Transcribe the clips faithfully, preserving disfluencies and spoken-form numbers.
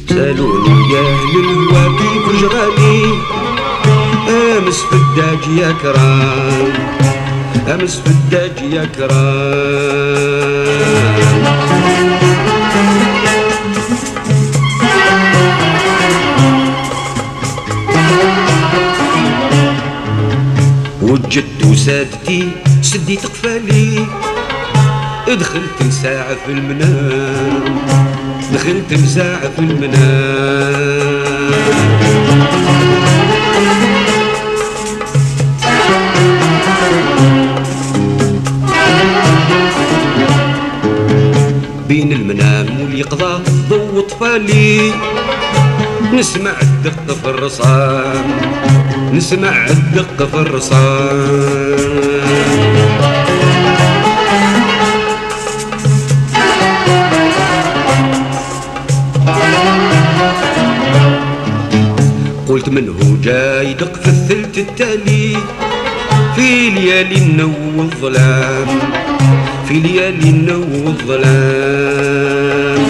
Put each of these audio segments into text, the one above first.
سالوني يا اهل الهوى كيف جرالي امس في الداج يا كرام، امس في الداج يا كرام. وجدت سادتي سديت قفالي، دخلت مساعة في المنام، دخلت مساعة في المنام. بين المنام واليقظة ضو طفالي، نسمع الدق في الرصان، نسمع الدق في الرصان. قلت من هو جاي يدق في الثلث التالي، في ليالي النو والظلام، في ليالي النو والظلام.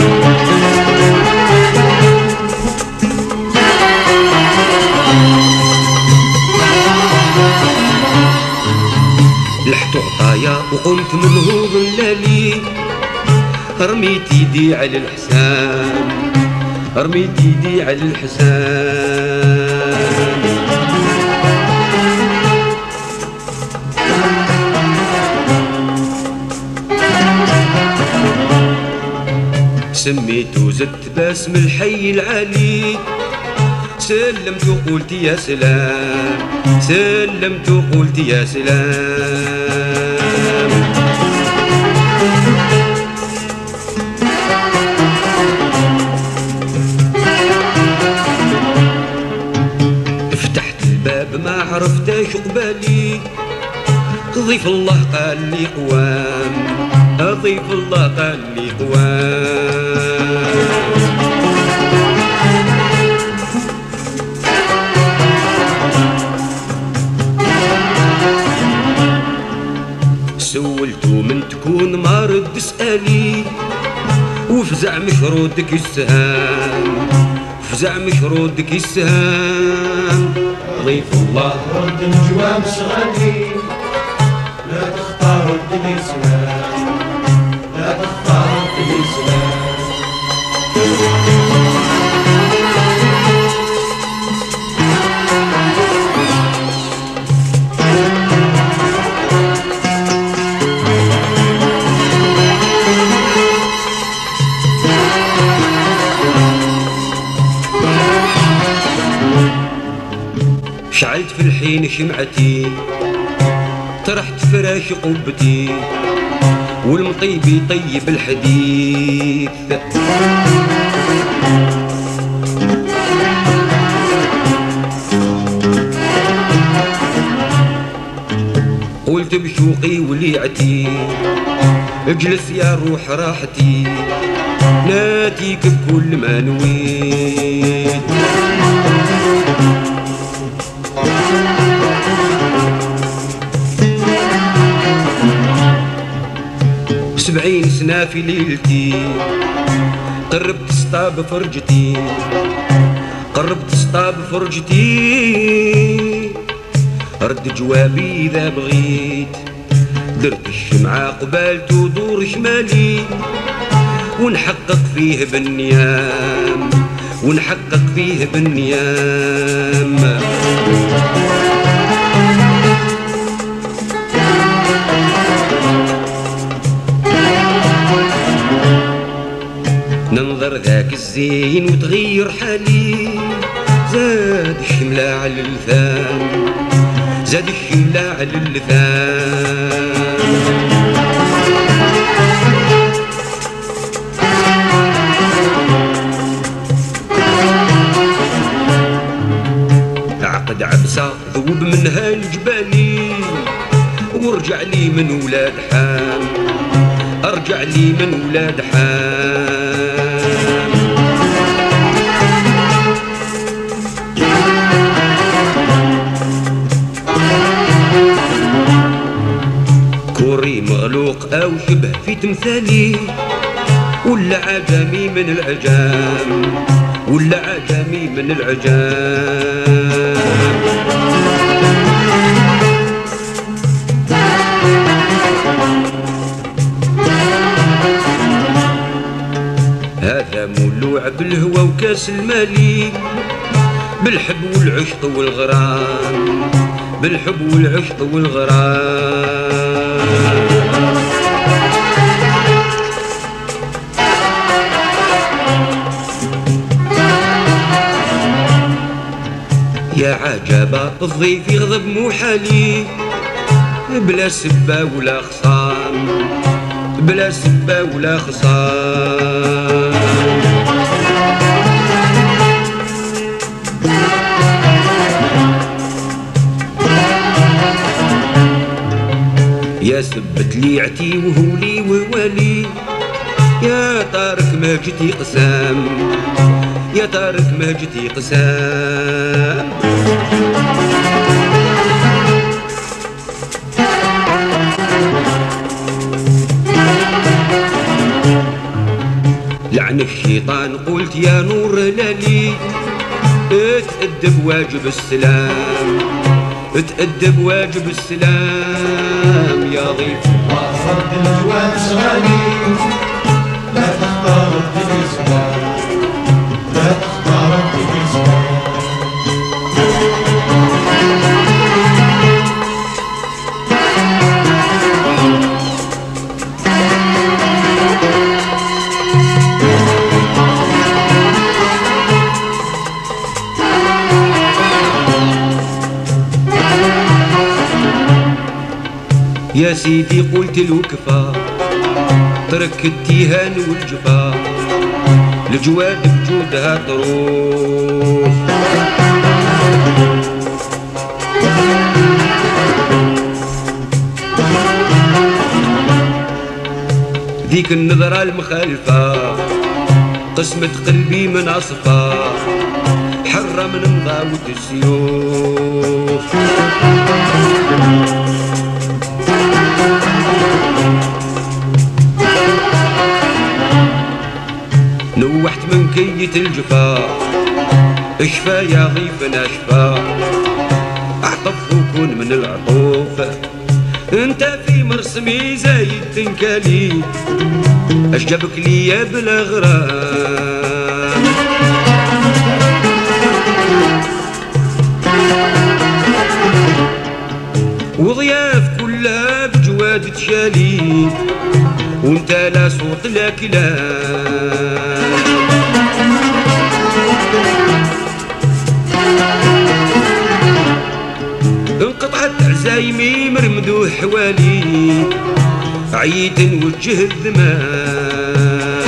لحت عطايا وقمت من هو ظلالي، رميت يدي على الحسام، رميت يدي على الحسام. سميت وزدت باسم الحي العالي، سلمت وقلت يا سلام، سلمت وقلت يا سلام. فتحت الباب ما عرفتاش قبالي، ضيف الله قال لي قوام، ضيف الله قال لي قوام. سولتو من تكون ما رد سألي، وفزع مشرودك السهام، فزع مشرودك السهام. ضيف الله رد الجواب شغالي، لا تختار الدنيا سلام، لا تختار الدنيا سلام. شعلت في الحين شمعتي، طرحت فراش قبتي، والمطيب يطيب الحديث. قلت بشوقي وليعتي، اجلس يا روح راحتي، ناتيك بكل ما نويت. سبعين سنة في ليلتي، قربت سطاب فرجتي، قربت سطاب فرجتي. رد جوابي إذا بغيت، درت الشمعة قبالت ودور شمالي، ونحقق فيه بالنيام، ونحقق فيه بالنيام. ننظر ذاك الزين وتغير حالي، زاد الشملة على اللثام، زاد الشملة على اللثام. عقد عبسة ذوب منها الجبالي، ورجع لي من ولاد حام، ارجع لي من ولاد حام. كوري مغلوق او شبه في تمثالي، ولا عجمي من العجام ولا عجمي من العجام. هذا مولوع بالهوى وكاس المالي، بالحب والعشق والغرام، بالحب والعشق والغرام. يا عجبا الضيف يغضب محالي، بلا سبة ولا خصام، بلا سبة ولا خصام. يا سبت لي عتي وهولي ووالي، يا طارق ما جتي قسام، يا طارق ما جتي قسام. لعن الشيطان قلت يا نور هلالي، اتأدب واجب السلام، اتأدب واجب السلام. يا ضيف الله رد الجواب شغالي، لا تختار التليسمان، لا تختار التليسمان. يا سيدي قلت له كفى، ترك التيهان والجفا، الجواد بجودها طروف. ذيك النظرة المخالفة قسمة قلبي من أصفى، حرة من مضاوة السيوف. نوحت من كية الجفا، اشفى يا ضيفنا اشفى، اعطف وكون من العطوف. انت في مرسمي زايد تنكالي، اشجبك لي يا بلا غرام. وضياف كلها بجواد تشالي، وانت لا صوت لا كلام. انقطعت عزايمي مرمدو حوالي، عييت نوجه الذمام.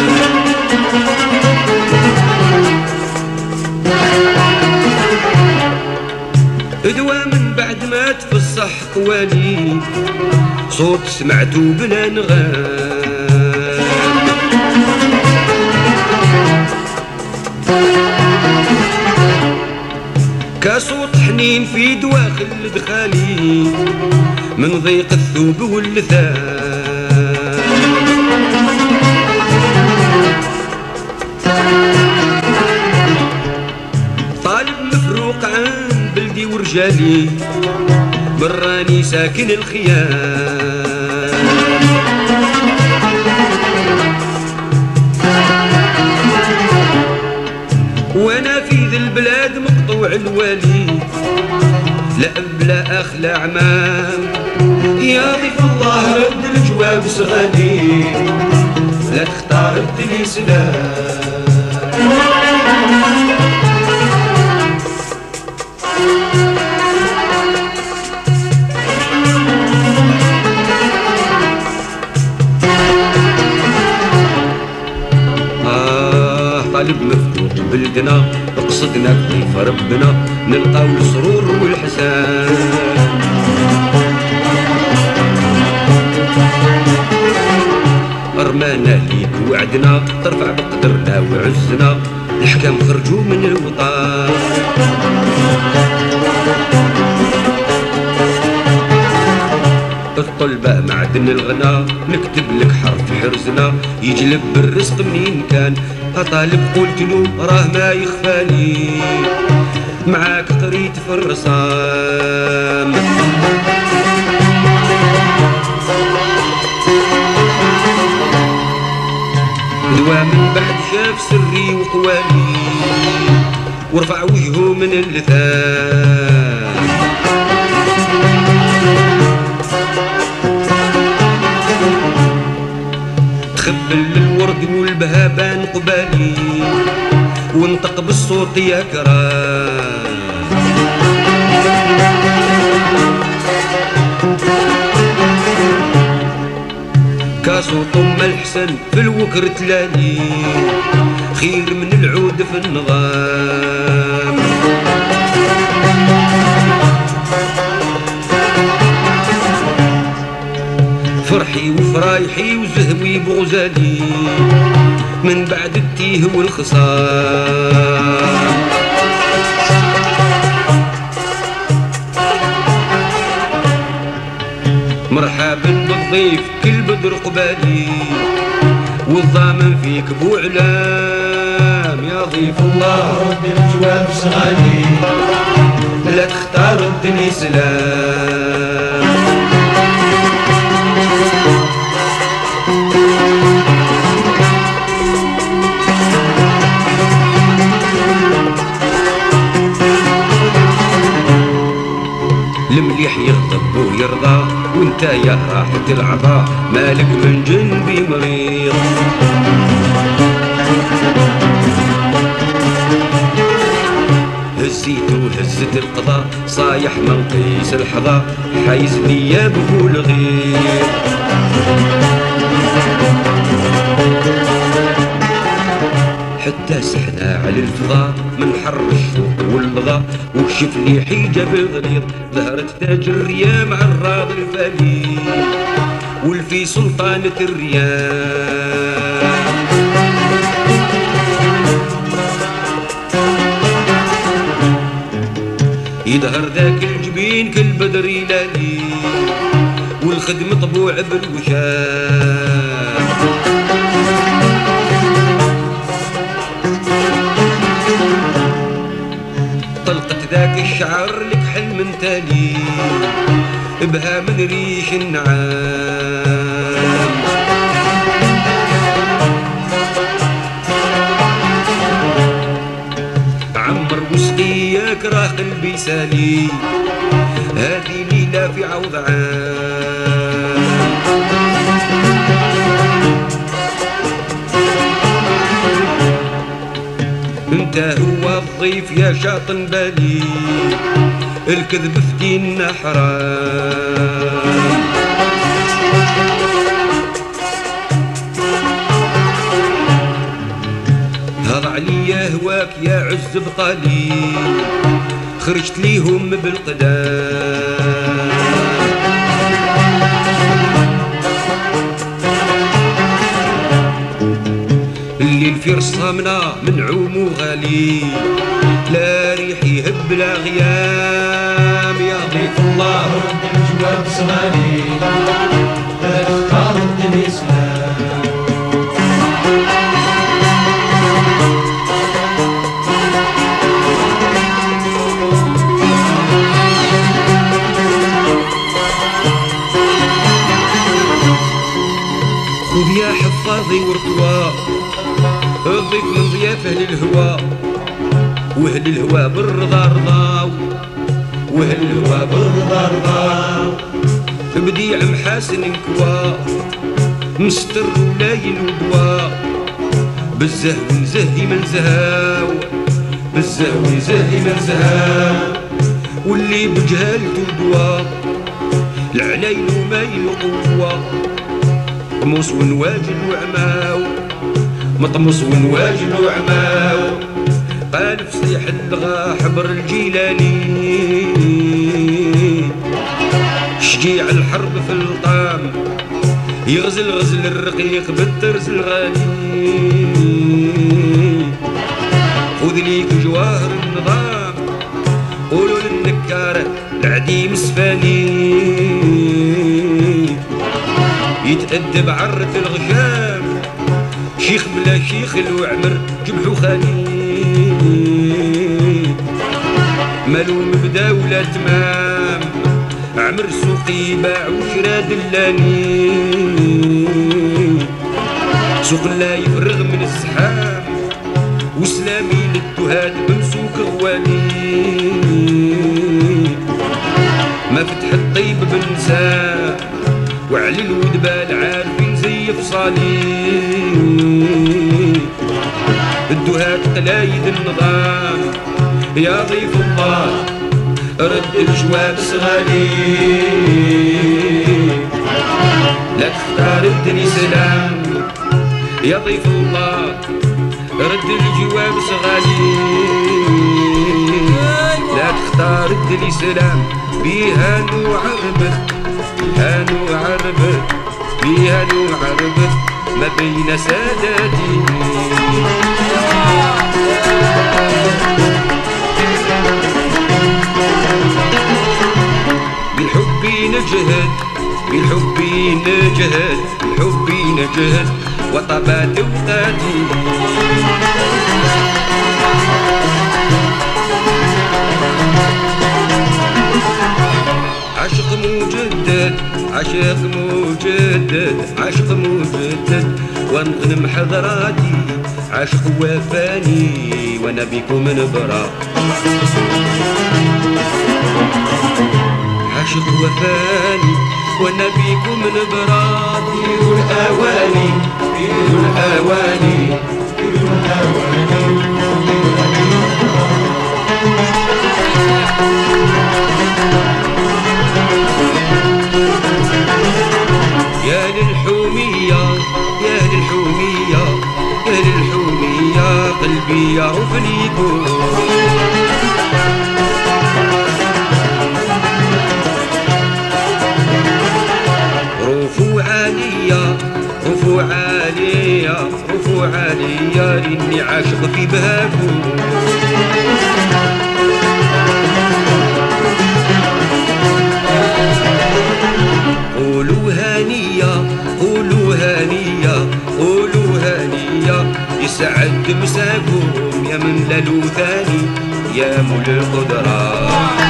ادوى من بعد ما تفصح قوالي، صوت سمعتو بلا نغام. كصوت حنين في دواخل دخالي، من ضيق الثوب واللثام. طالب مفروق عن بلدي ورجالي، براني ساكن الخيام. وانا في ذي البلاد مقطوع الوالي، لا اب لا اخ لا عمام. يا ضيف الله رد الجواب صغالي، لا تختار الدنيا سلام. طالب مفتوح بلدنا، اقصدنا ضيف ربنا، نلقاو السرور والحسان. ارمانا ليك وعدنا، ترفع بقدرنا وعزنا، الحكام خرجوا من الوطن. طلبة معدن الغنى، نكتب لك حرف حرزنا يجلب بالرزق منين كان. أطالب قلت له راه ما يخفاني، معاك قريت في الرسام. دوا من بعد شاف سري وقوالي ورفع وجهه من اللثام. تخبل الورد والبهابان قبالي وانطق بالصوت يا كرام. كاسو طم الحسن في الوكر تلالي خير من العود في النظام. فرحي وفرايحي وزهوي بغزالي من بعد التيه والخصام. مرحبا بالضيف كل بدر قبالي والضامن فيك بو علام. يا ضيف الله رد الجواب صغالي لا تختار الدنيا سلام. المليح يغضب ويرضى وانت يا راحة العطاء مالك من جنبي مريض. هزيت وهزت القضاء صايح من قيس الحظى حايزني يا بقول غير. حتى سحنا على الفضاء من حر الشوق والبغاء وكشف لي حيجة بالغليظ. ظهرت تاج الريام عراض الفلي والفي سلطانة الريام. يظهر ذاك الجبين كالبدر يلالي والخدم طبوع بالوشام. طلقت ذاك الشعر لك حلم تالي بها من ريش النعام. عمر وسقياك راه قلبي سالي هذه ليلة في عوض عام. انت هو الضيف يا شاطن بالي الكذب في ديننا حرام. هضع عليا هواك يا عز بطالي خرجت ليهم بالقدام. الليل في رصامنا منعوم وغالي لا ريح يهب لا غيام. يا ضيف الله رد الجواب صغالي لا تختار الدنيا سلام. خذ يا حفاظي ورطواه الضيف من ضياف اهل الهوى واهل الهوى بالرضا رضاو واهل الهوى بالرضا رضاو. بديع محاسن انكوا مستر ولايل وضواء بالزهو نزهي من زهاو بالزهو نزهي من زهاو. واللي بجهالته دواء العليل ومايل وقوة مطموس ونواجل وعماو مطموس ونواجل وعماو. قال في صيح الغا حبر الجيلاني شجيع الحرب في الطام يغزل غزل الرقيق بالترز الغالي. خذ ليك جواهر النظام قولوا للنكارة العديم السفاني يتأدب عرة الغشام، شيخ بلا شيخ الوعمر جبحو خالي، مالو مبدا ولا تمام، عمر سوقي باع وشرا دلاني، سوق لا يفرغ من الزحام، وسلامي للتهاد بمسوك غوالي، ما فتح الطيب بنسام، وعلى الودبال عارفين زي فصالي، الدهات قلايد النظام، يا ضيف الله رد الجواب صغالي، لا تختار الدنيا سلام، يا ضيف الله رد الجواب صغالي، لا تختار الدنيا سلام، بيها نعربت بيها نعربت بيها نعربت ما بين ساداتي، بالحب نجهد بالحب نجهد بالحب نجهد وطبات اوقاتي، عشق مجدد عشق مجدد عشق مجدد وانغنم حضراتي، عشق وفاني وانا بكم نبرا، عشق وفاني وانا بكم نبرا، ديروا الاواني ديروا الاواني ديروا الاواني، يا للحومية يا للحومية يا للحومية قلبي يعرف ليكم، رفوع عالية رفوع عالية رفوع عالية لاني عاشق في بهاكم، قولوا هانية قولوا هانية قولوا هانية يسعد مساكم، يا من لالو ثاني يا مول القدرة،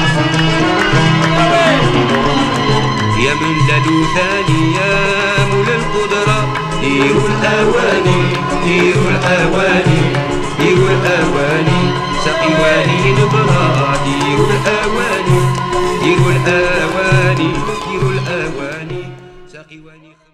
يا من لالو ثاني يا مول القدرة، ديروا الأواني ديروا الأواني ديروا الأواني سقيواني نبرا، ديروا الأواني ديروا الأواني ديروا الأواني سقيواني.